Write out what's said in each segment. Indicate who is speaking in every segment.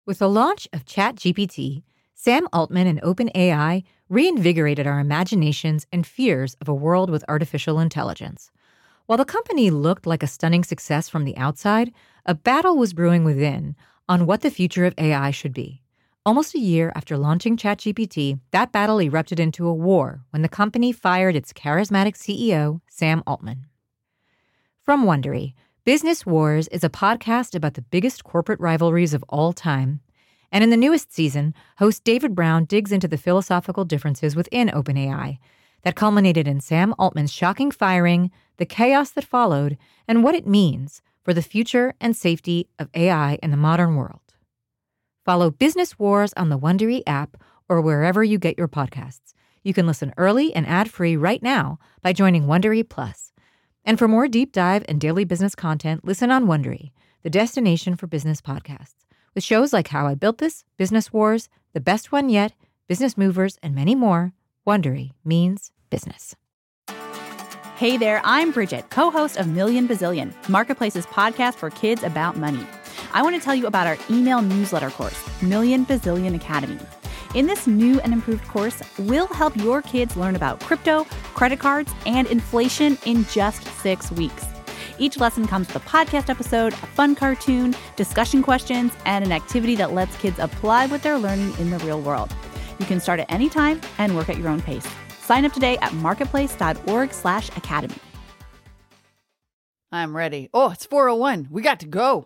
Speaker 1: With the launch of ChatGPT, Sam Altman and OpenAI reinvigorated our imaginations and fears of a world with artificial intelligence. While the company looked like a stunning success from the outside, a battle was brewing within on what the future of AI should be. Almost a year after launching ChatGPT, that battle erupted into a war when the company fired its charismatic CEO, Sam Altman. From Wondery, Business Wars is a podcast about the biggest corporate rivalries of all time. And in the newest season, host David Brown digs into the philosophical differences within OpenAI that culminated in Sam Altman's shocking firing, the chaos that followed, and what it means for the future and safety of AI in the modern world. Follow Business Wars on the Wondery app or wherever you get your podcasts. You can listen early and ad-free right now by joining Wondery Plus. And for more deep dive and daily business content, listen on Wondery, the destination for business podcasts. With shows like How I Built This, Business Wars, The Best One Yet, Business Movers, and many more, Wondery means business.
Speaker 2: Hey there, I'm Bridget, co-host of Million Bazillion, Marketplace's podcast for kids about money. I want to tell you about our email newsletter course, Million Bazillion Academy. In this new and improved course, we'll help your kids learn about crypto, credit cards, and inflation in just 6 weeks. Each lesson comes with a podcast episode, a fun cartoon, discussion questions, and an activity that lets kids apply what they're learning in the real world. You can start at any time and work at your own pace. Sign up today at marketplace.org/academy.
Speaker 3: I'm ready. Oh, it's 4:01. We got to go.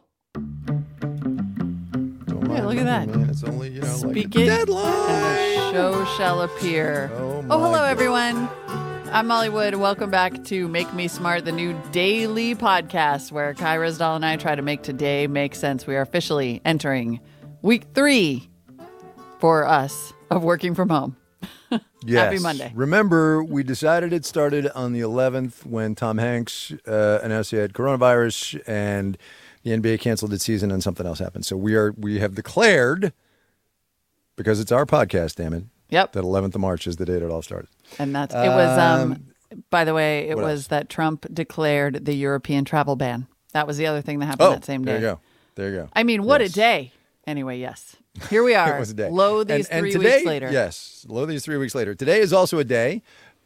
Speaker 3: Hey, look at that.
Speaker 4: Man, it's only,
Speaker 3: Speak
Speaker 4: like a
Speaker 3: it,
Speaker 4: deadline.
Speaker 3: and the show shall appear.
Speaker 4: Oh,
Speaker 3: hello,
Speaker 4: God.
Speaker 3: everyone. I'm Molly Wood. Welcome back to Make Me Smart, the new daily podcast where Kai Risdal and I try to make today make sense. We are officially entering week 3 for us of working from home.
Speaker 4: Yes.
Speaker 3: Happy Monday.
Speaker 4: Remember, we decided it started on the 11th when Tom Hanks announced he had coronavirus and the NBA canceled its season and something else happened. So we have declared, because it's our podcast, damn it,
Speaker 3: Yep.
Speaker 4: that 11th of March is the date it all started.
Speaker 3: And it was, by the way, it
Speaker 4: what
Speaker 3: was
Speaker 4: else?
Speaker 3: that Trump declared the European travel ban. That was the other thing that happened that same day.
Speaker 4: There you go.
Speaker 3: I mean, what
Speaker 4: Yes.
Speaker 3: a day. Anyway, yes. Here we are.
Speaker 4: It was a day.
Speaker 3: Low these
Speaker 4: and
Speaker 3: 3
Speaker 4: today,
Speaker 3: weeks later.
Speaker 4: Yes, low these 3 weeks later. Today is also a day,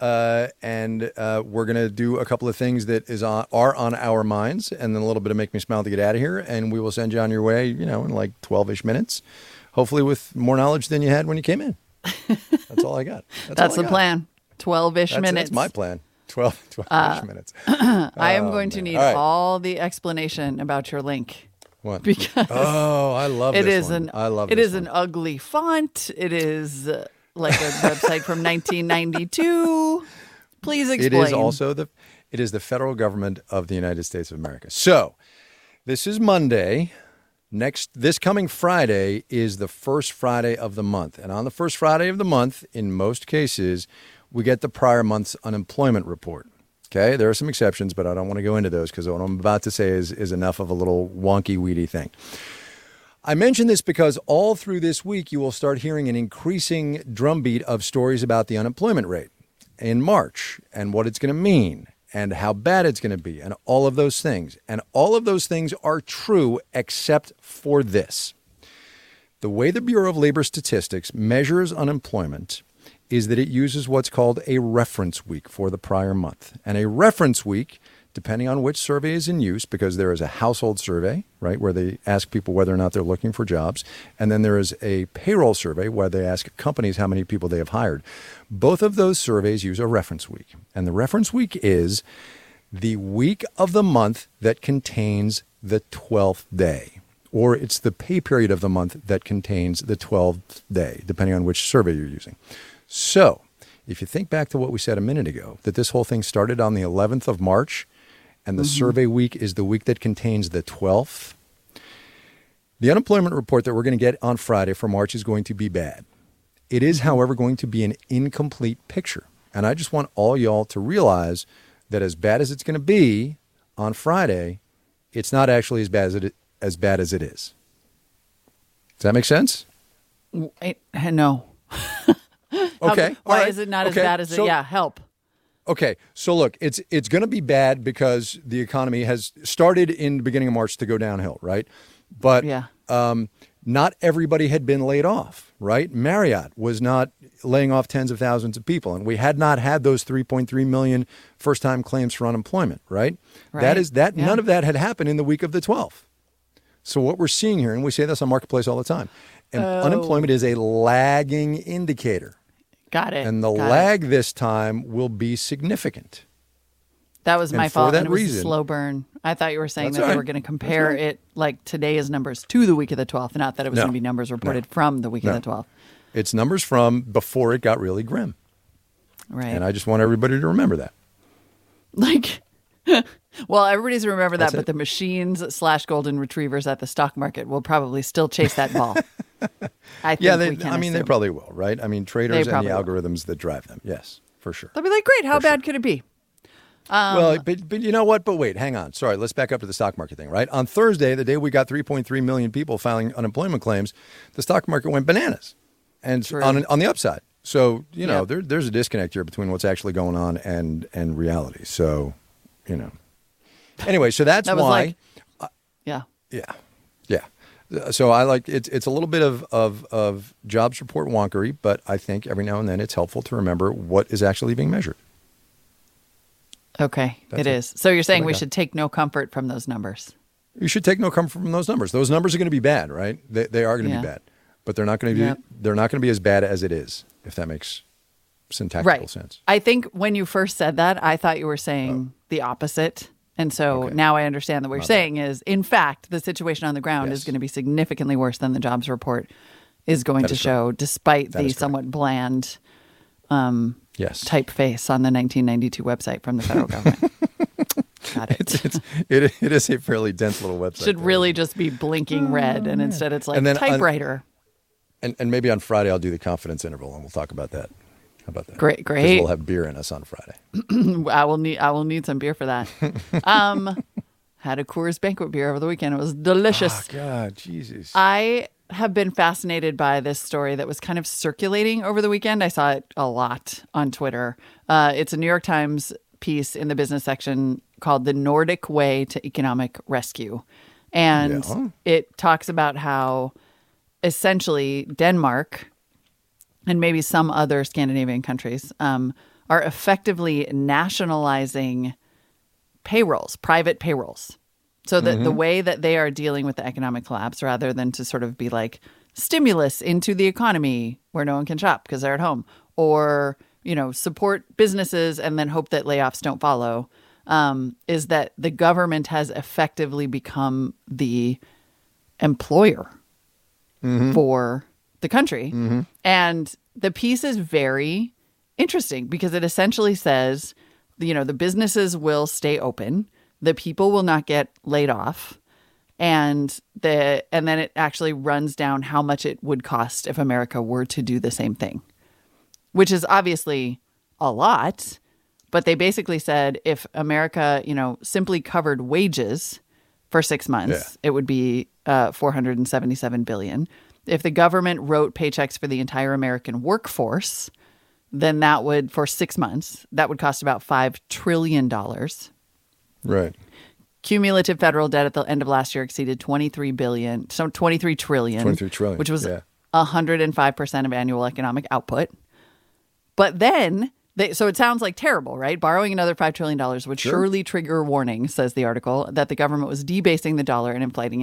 Speaker 4: and we're going to do a couple of things that are on our minds, and then a little bit of Make Me Smile to get out of here, and we will send you on your way, in like 12-ish minutes, hopefully with more knowledge than you had when you came in. That's all I got.
Speaker 3: That's
Speaker 4: all
Speaker 3: the
Speaker 4: I got.
Speaker 3: plan. 12-ish minutes.
Speaker 4: That's my plan. 12-ish minutes.
Speaker 3: I am going to need
Speaker 4: All right.
Speaker 3: all the explanation about your link.
Speaker 4: What?
Speaker 3: Because
Speaker 4: I love
Speaker 3: it
Speaker 4: this
Speaker 3: is
Speaker 4: one. I love
Speaker 3: it
Speaker 4: this
Speaker 3: is
Speaker 4: one.
Speaker 3: an ugly font. It is like a website from 1992. Please explain.
Speaker 4: It is also it is the federal government of the United States of America. So this is Monday. This coming Friday is the first Friday of the month. And on the first Friday of the month, in most cases, we get the prior month's unemployment report. Okay, there are some exceptions, but I don't want to go into those because what I'm about to say is enough of a little wonky, weedy thing. I mention this because all through this week, you will start hearing an increasing drumbeat of stories about the unemployment rate in March and what it's going to mean and how bad it's going to be and all of those things. And all of those things are true except for this. The way the Bureau of Labor Statistics measures unemployment is that it uses what's called a reference week for the prior month. And a reference week, depending on which survey is in use, because there is a household survey, right, where they ask people whether or not they're looking for jobs. And then there is a payroll survey where they ask companies how many people they have hired. Both of those surveys use a reference week. And the reference week is the week of the month that contains the 12th day. Or it's the pay period of the month that contains the 12th day, depending on which survey you're using. So, if you think back to what we said a minute ago, that this whole thing started on the 11th of March, and the survey week is the week that contains the 12th, the unemployment report that we're going to get on Friday for March is going to be bad. It is, however, going to be an incomplete picture. And I just want all y'all to realize that as bad as it's going to be on Friday, it's not actually as bad as it is. Does that make sense?
Speaker 3: No.
Speaker 4: Okay.
Speaker 3: Why is it not as bad as it? Yeah, help.
Speaker 4: Okay, so look, it's going to be bad because the economy has started in the beginning of March to go downhill, right? But
Speaker 3: Yeah.
Speaker 4: not everybody had been laid off, right? Marriott was not laying off tens of thousands of people, and we had not had those 3.3 million first-time claims for unemployment, right?
Speaker 3: Yeah.
Speaker 4: None of that had happened in the week of the 12th. So what we're seeing here, and we say this on Marketplace all the time, and unemployment is a lagging indicator.
Speaker 3: Got it.
Speaker 4: And the lag this time will be significant.
Speaker 3: That was my
Speaker 4: And for
Speaker 3: fault.
Speaker 4: that
Speaker 3: And it was
Speaker 4: reason-
Speaker 3: a slow burn. I thought you were saying
Speaker 4: That's
Speaker 3: that
Speaker 4: all
Speaker 3: they
Speaker 4: right.
Speaker 3: were going to compare it like today's numbers to the week of the 12th, not that it was
Speaker 4: No.
Speaker 3: going to be numbers reported from the week of the 12th.
Speaker 4: It's numbers from before it got really grim.
Speaker 3: Right.
Speaker 4: And I just want everybody to remember that.
Speaker 3: Like, well, everybody's remember that,
Speaker 4: That's
Speaker 3: but
Speaker 4: it.
Speaker 3: the machines / golden retrievers at the stock market will probably still chase that ball. I think
Speaker 4: Yeah,
Speaker 3: we can
Speaker 4: they
Speaker 3: assume.
Speaker 4: probably will, right? I mean, traders and the
Speaker 3: probably will.
Speaker 4: algorithms that drive them. Yes, for sure.
Speaker 3: They'll be like, great, how bad could it be?
Speaker 4: Well, but you know what? But wait, hang on. Sorry, let's back up to the stock market thing, right? On Thursday, the day we got 3.3 million people filing unemployment claims, the stock market went bananas, and
Speaker 3: True.
Speaker 4: on the upside. So
Speaker 3: Yeah.
Speaker 4: there's a disconnect here between what's actually going on and reality. So, anyway, so that's
Speaker 3: That was
Speaker 4: why.
Speaker 3: Yeah.
Speaker 4: Yeah. So I like it's a little bit of jobs report wonkery, but I think every now and then it's helpful to remember what is actually being measured.
Speaker 3: Okay,
Speaker 4: That's
Speaker 3: it
Speaker 4: it.
Speaker 3: is. So you're saying
Speaker 4: what I
Speaker 3: we
Speaker 4: got.
Speaker 3: should take no comfort from those numbers.
Speaker 4: You should take no comfort from those numbers. Those numbers are going to be bad, right? They are going to
Speaker 3: Yeah.
Speaker 4: be bad, but they're not going to be
Speaker 3: Yep.
Speaker 4: they're not going to be as bad as it is, if that makes syntactical sense.
Speaker 3: I think when you first said that, I thought you were saying the opposite. And so
Speaker 4: Okay.
Speaker 3: now I understand that what you're
Speaker 4: My bad.
Speaker 3: saying is, in fact, the situation on the ground is
Speaker 4: Yes.
Speaker 3: going to be significantly worse than the jobs report is going
Speaker 4: That
Speaker 3: to
Speaker 4: is
Speaker 3: show, despite
Speaker 4: That
Speaker 3: the
Speaker 4: is correct.
Speaker 3: somewhat bland
Speaker 4: Yes,
Speaker 3: typeface on the 1992 website from the federal government. Got it.
Speaker 4: it is a fairly dense little website.
Speaker 3: Should
Speaker 4: there.
Speaker 3: really just be blinking red, and instead it's like
Speaker 4: And then
Speaker 3: typewriter.
Speaker 4: And maybe on Friday I'll do the confidence interval and we'll talk about that. How about that?
Speaker 3: Great,
Speaker 4: 'Cause
Speaker 3: great.
Speaker 4: We'll have beer in us on Friday.
Speaker 3: I will need some beer for that. Had a Coors Banquet beer over the weekend. It was delicious.
Speaker 4: Oh, God, Jesus.
Speaker 3: I have been fascinated by this story that was kind of circulating over the weekend. I saw it a lot on Twitter. It's a New York Times piece in the business section called The Nordic Way to Economic Rescue. And
Speaker 4: Yeah.
Speaker 3: it talks about how essentially Denmark and maybe some other Scandinavian countries are effectively nationalizing payrolls, private payrolls. So that the way that they are dealing with the economic collapse, rather than to sort of be like stimulus into the economy where no one can shop because they're at home, or, support businesses and then hope that layoffs don't follow, is that the government has effectively become the employer for the country. And the piece is very interesting because it essentially says, the businesses will stay open, the people will not get laid off, and then it actually runs down how much it would cost if America were to do the same thing, which is obviously a lot. But they basically said if America, simply covered wages for 6 months, it would be $477 billion. If the government wrote paychecks for the entire American workforce, then that would, for 6 months, that would cost about $5 trillion.
Speaker 4: Right.
Speaker 3: Cumulative federal debt at the end of last year exceeded $23 trillion.
Speaker 4: 23 trillion,
Speaker 3: Which was
Speaker 4: yeah.
Speaker 3: 105% of annual economic output. But then, so it sounds like terrible, right? Borrowing another $5 trillion would surely trigger a warning, says the article, that the government was debasing the dollar and inviting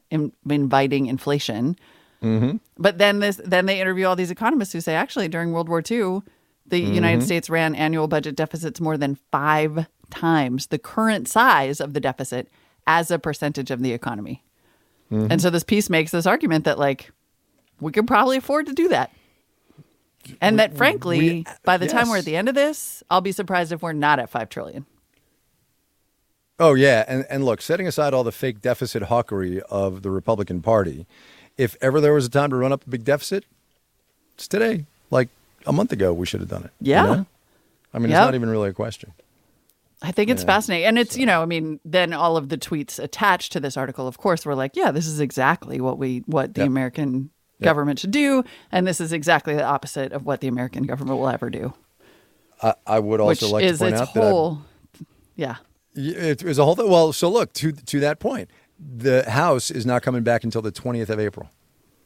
Speaker 3: inflation. But then they interview all these economists who say, actually, during World War II, the United States ran annual budget deficits more than 5 times the current size of the deficit as a percentage of the economy. And so this piece makes this argument that, we could probably afford to do that. And that, frankly, by the time we're at the end of this, I'll be surprised if we're not at $5 trillion.
Speaker 4: Oh, yeah. And look, setting aside all the fake deficit hawkery of the Republican Party, if ever there was a time to run up a big deficit, it's today. Like a month ago, we should have done it.
Speaker 3: Yeah.
Speaker 4: I mean,
Speaker 3: Yep.
Speaker 4: it's not even really a question.
Speaker 3: I think it's fascinating. And it's, then all of the tweets attached to this article, of course, were like, yeah, this is exactly what the American government should do. And this is exactly the opposite of what the American government will ever do.
Speaker 4: I would also like to point out that it was a whole thing. Well, so look, to that point, the House is not coming back until the 20th of April.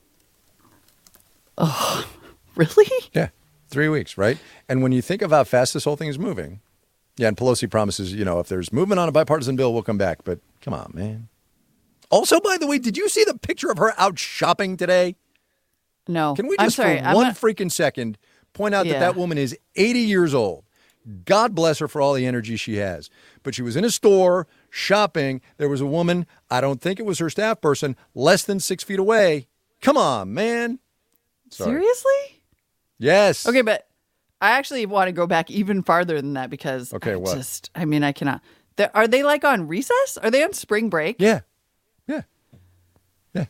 Speaker 3: Really?
Speaker 4: Yeah, 3 weeks, right? And when you think of how fast this whole thing is moving, yeah, and Pelosi promises, if there's movement on a bipartisan bill, we'll come back. But come on, man. Also, by the way, did you see the picture of her out shopping today?
Speaker 3: No.
Speaker 4: Can we
Speaker 3: I'm
Speaker 4: just
Speaker 3: sorry,
Speaker 4: for one freaking second point out that woman is 80 years old? God bless her for all the energy she has. But she was in a store shopping. There was a woman, I don't think it was her staff person, less than 6 feet away. Come on, man. Sorry.
Speaker 3: Seriously?
Speaker 4: Yes.
Speaker 3: Okay, but I actually want to go back even farther than that because
Speaker 4: Okay, what?
Speaker 3: I cannot. Are they like on recess? Are they on spring break?
Speaker 4: Yeah. Yeah. Yeah.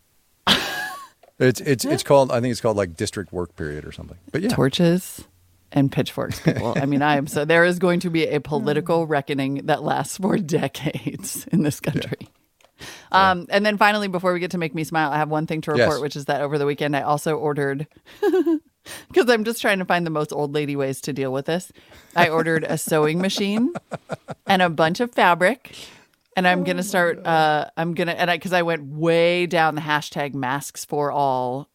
Speaker 4: It's called, I think it's called like district work period or something. But yeah.
Speaker 3: Torches and pitchforks, people. There is going to be a political reckoning that lasts for decades in this country. Yeah. And then finally, before we get to Make Me Smile, I have one thing to report, which is that over the weekend, I also ordered, because I'm just trying to find the most old lady ways to deal with this. I ordered a sewing machine and a bunch of fabric. And I'm going to start, because I went way down the hashtag masks for all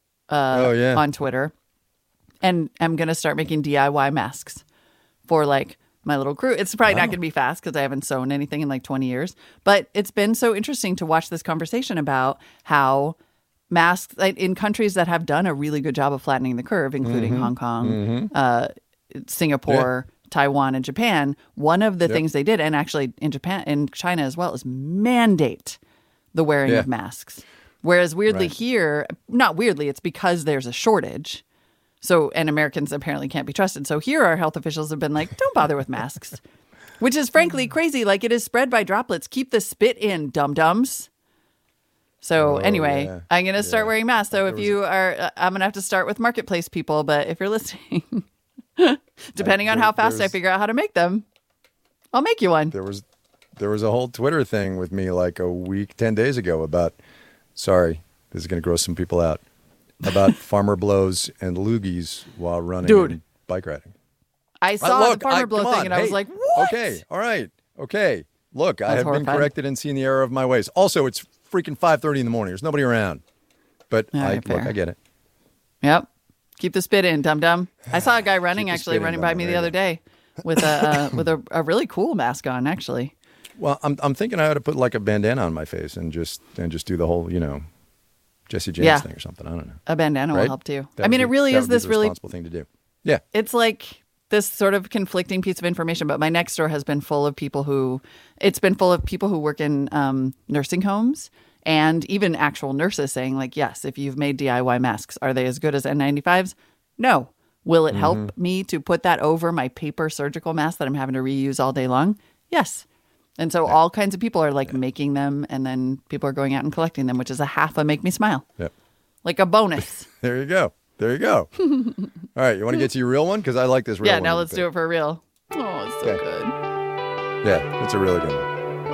Speaker 3: on Twitter. And I'm going to start making DIY masks for like my little crew. It's probably not going to be fast because I haven't sewn anything in like 20 years. But it's been so interesting to watch this conversation about how masks in countries that have done a really good job of flattening the curve, including Hong Kong, Singapore, Taiwan, and Japan. One of the things they did, and actually in China as well, is mandate the wearing of masks. Whereas weirdly here, not weirdly, it's because there's a shortage. So, and Americans apparently can't be trusted. So here our health officials have been like, don't bother with masks, which is frankly crazy. Like it is spread by droplets. Keep the spit in, dum-dums. So anyway, I'm going to start wearing masks. So if you are, I'm going to have to start with marketplace people. But if you're listening, depending on how fast I figure out how to make them, I'll make you one.
Speaker 4: There was a whole Twitter thing with me like a week, 10 days ago about, sorry, this is going to gross some people out, about farmer blows and loogies while running and bike riding.
Speaker 3: I saw the farmer blow thing and I was like, what?
Speaker 4: Okay, all right, okay. Look, I have been corrected and seen the error of my ways. Also, it's freaking 5:30 in the morning. There's nobody around. But I get it.
Speaker 3: Yep. Keep the spit in, dum-dum. I saw a guy running by me the other day with a really cool mask on, actually.
Speaker 4: Well, I'm thinking I ought to put like a bandana on my face and just do the whole, Jesse James thing or something. I don't know.
Speaker 3: A bandana will help too. It really is this really
Speaker 4: responsible thing to do. Yeah.
Speaker 3: It's like this sort of conflicting piece of information, but my next door has been full of people who work in nursing homes and even actual nurses saying like, yes, if you've made DIY masks, are they as good as N95s? No. Will it help me to put that over my paper surgical mask that I'm having to reuse all day long? Yes. And so all kinds of people are like making them, and then people are going out and collecting them, which is a half a Make Me Smile. Yep. Like a bonus.
Speaker 4: There you go. All right. You want to get to your real one? Because I like this real one.
Speaker 3: Yeah, now let's do it for real. Oh, it's so good.
Speaker 4: Yeah, it's a really good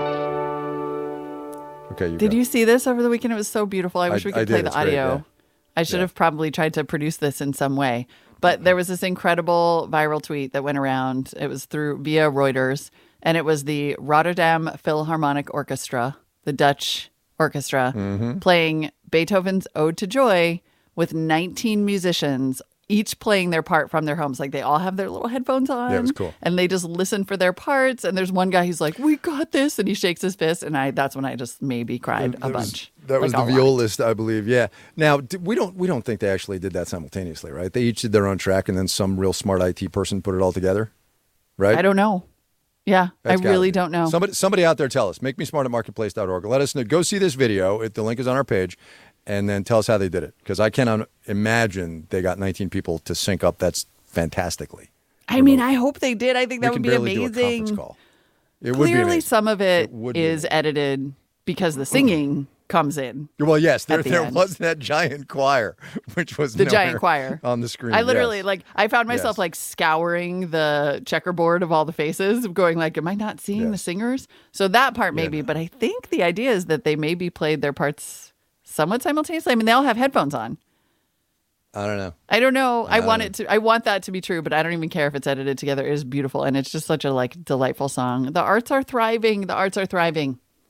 Speaker 4: one. Okay.
Speaker 3: Did you see this over the weekend? It was so beautiful. I wish we could play the audio. Great, I should have probably tried to produce this in some way. But there was this incredible viral tweet that went around. It was via Reuters. And it was the Rotterdam Philharmonic Orchestra, the Dutch orchestra, playing Beethoven's Ode to Joy with 19 musicians, each playing their part from their homes. Like they all have their little headphones on.
Speaker 4: Yeah, it was cool.
Speaker 3: And they just listen for their parts. And there's one guy who's like, we got this. And he shakes his fist. And that's when I just maybe cried a bunch.
Speaker 4: That was the violist, I believe. Yeah. Now, we don't think they actually did that simultaneously, right? They each did their own track and then some real smart IT person put it all together, right?
Speaker 3: I don't know. Yeah, I really don't know.
Speaker 4: Somebody out there tell us. MakeMeSmart@marketplace.org. Let us know. Go see this video. The link is on our page. And then tell us how they did it. Because I cannot imagine they got 19 people to sync up that fantastically.
Speaker 3: I mean, I hope they did. I think that would be amazing.
Speaker 4: Do a conference call.
Speaker 3: Clearly, some of it is edited because the singing comes in.
Speaker 4: Well, yes, there was that giant choir, which was
Speaker 3: the giant choir
Speaker 4: on the screen.
Speaker 3: I literally I found myself like scouring the checkerboard of all the faces, going like, "Am I not seeing the singers?" So that part maybe, but I think the idea is that they maybe played their parts somewhat simultaneously. I mean, they all have headphones on.
Speaker 4: I don't know.
Speaker 3: I want that to be true, but I don't even care if it's edited together. It is beautiful, and it's just such a like delightful song. The arts are thriving.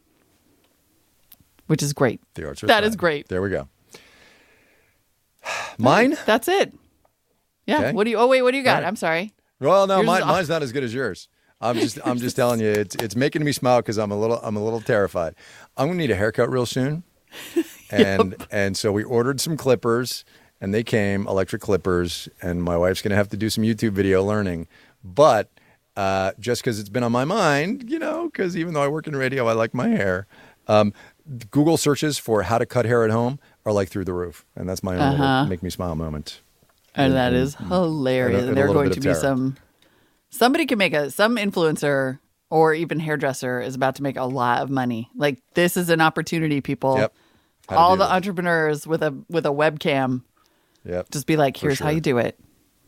Speaker 3: Which is great.
Speaker 4: The arts are
Speaker 3: That
Speaker 4: thriving.
Speaker 3: Is great.
Speaker 4: There we go. Mine?
Speaker 3: That's it. Yeah.
Speaker 4: Okay.
Speaker 3: What do you got?
Speaker 4: All right.
Speaker 3: I'm sorry.
Speaker 4: Well, no,
Speaker 3: Yours is
Speaker 4: mine's not as good as yours. I'm just telling you, it's making me smile because I'm a little terrified. I'm gonna need a haircut real soon, and so we ordered some clippers, and they came, electric clippers, and my wife's gonna have to do some YouTube video learning, but just because it's been on my mind, because even though I work in radio, I like my hair. Google searches for how to cut hair at home are like through the roof, and that's my own little make me smile moment.
Speaker 3: And that is hilarious.
Speaker 4: And a
Speaker 3: There are
Speaker 4: little
Speaker 3: going
Speaker 4: bit
Speaker 3: to
Speaker 4: of
Speaker 3: be
Speaker 4: terror.
Speaker 3: somebody can make some influencer or even hairdresser is about to make a lot of money. Like, this is an opportunity, people.
Speaker 4: Yep. How to
Speaker 3: All
Speaker 4: do
Speaker 3: the
Speaker 4: this.
Speaker 3: entrepreneurs with a webcam,
Speaker 4: Yep.
Speaker 3: just be like, here's how
Speaker 4: sure.
Speaker 3: you do it.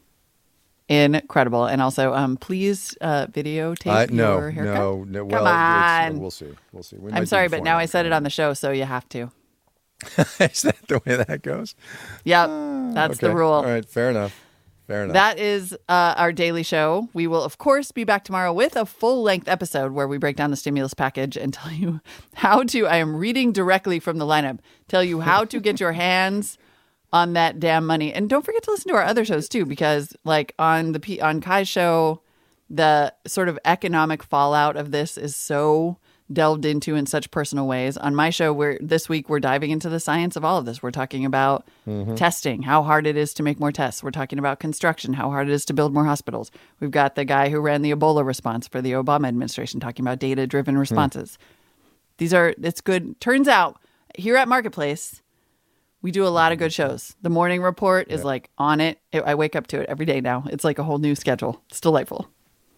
Speaker 3: Incredible. And also, please videotape your haircut.
Speaker 4: No.
Speaker 3: Come
Speaker 4: Well,
Speaker 3: on.
Speaker 4: we'll see. We might
Speaker 3: I'm
Speaker 4: do
Speaker 3: sorry,
Speaker 4: before
Speaker 3: but now
Speaker 4: and
Speaker 3: I said it
Speaker 4: after.
Speaker 3: on the show, so you have to.
Speaker 4: Is that the way that goes?
Speaker 3: Yep. That's the
Speaker 4: Okay.
Speaker 3: rule.
Speaker 4: All right. Fair enough.
Speaker 3: That is our daily show. We will, of course, be back tomorrow with a full-length episode where we break down the stimulus package and tell you how to, I am reading directly from the lineup, tell you how to get your hands on that damn money. And don't forget to listen to our other shows, too, because like on Kai's show, the sort of economic fallout of this is so delved into in such personal ways. On my show, this week we're diving into the science of all of this. We're talking about testing, how hard it is to make more tests. We're talking about construction, how hard it is to build more hospitals. We've got the guy who ran the Ebola response for the Obama administration talking about data-driven responses. It's good. Turns out here at Marketplace, we do a lot of good shows. The Morning Report is like on it. I wake up to it every day now. It's like a whole new schedule. It's delightful.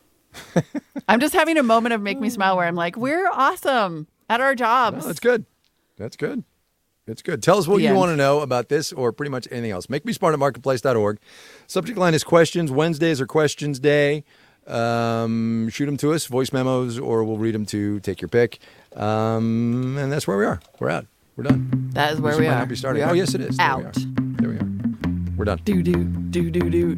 Speaker 3: I'm just having a moment of make me smile where I'm like, we're awesome at our jobs.
Speaker 4: No, that's good. That's good. It's good. Tell us what
Speaker 3: The
Speaker 4: you
Speaker 3: end.
Speaker 4: want to know about this or pretty much anything else. Make me smart at marketplace.org. Subject line is questions. Wednesdays are questions day. Shoot them to us, voice memos, or we'll read them to take your pick. And that's where we are. We're out. We're done.
Speaker 3: That is where
Speaker 4: This
Speaker 3: we
Speaker 4: might
Speaker 3: are.
Speaker 4: not be starting.
Speaker 3: We are
Speaker 4: Oh, yes, it is. There we
Speaker 3: out.
Speaker 4: are. There we are. We're done.
Speaker 3: Do.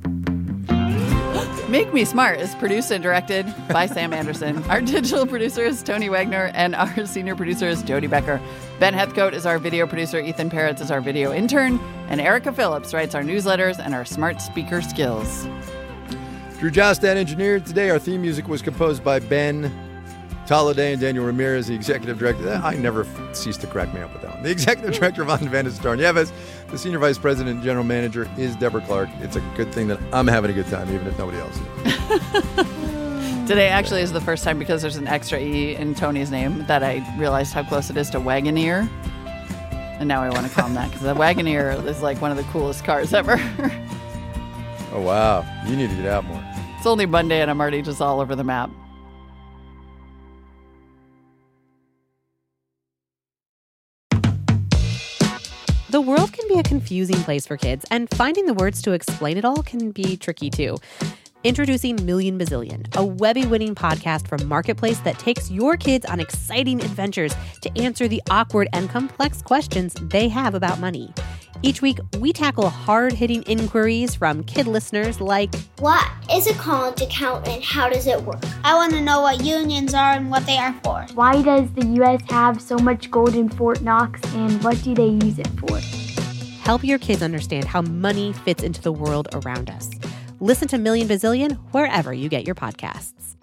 Speaker 3: Make Me Smart is produced and directed by Sam Anderson. Our digital producer is Tony Wagner, and our senior producer is Jody Becker. Ben Heathcote is our video producer. Ethan Peretz is our video intern. And Erica Phillips writes our newsletters and our smart speaker skills.
Speaker 4: Drew Jostad engineered today. Our theme music was composed by Ben Tolliday and Daniel Ramirez, the executive director. I never cease to crack me up with that one. The executive director, Von Vandestar Nieves. The senior vice president and general manager is Deborah Clark. It's a good thing that I'm having a good time, even if nobody else is.
Speaker 3: Today actually is the first time, because there's an extra E in Tony's name, that I realized how close it is to Wagoneer. And now I want to call him that, because the Wagoneer is like one of the coolest cars ever.
Speaker 4: Oh, wow. You need to get out more.
Speaker 3: It's only Monday and I'm already just all over the map.
Speaker 5: The world can be a confusing place for kids, and finding the words to explain it all can be tricky too. Introducing Million Bazillion, a Webby-winning podcast from Marketplace that takes your kids on exciting adventures to answer the awkward and complex questions they have about money. Each week, we tackle hard-hitting inquiries from kid listeners like,
Speaker 6: What is a college account and how does it work? I want to know what unions are and what they are for.
Speaker 7: Why does the U.S. have so much gold in Fort Knox, and what do they use it for?
Speaker 5: help your kids understand how money fits into the world around us. Listen to Million Bazillion wherever you get your podcasts.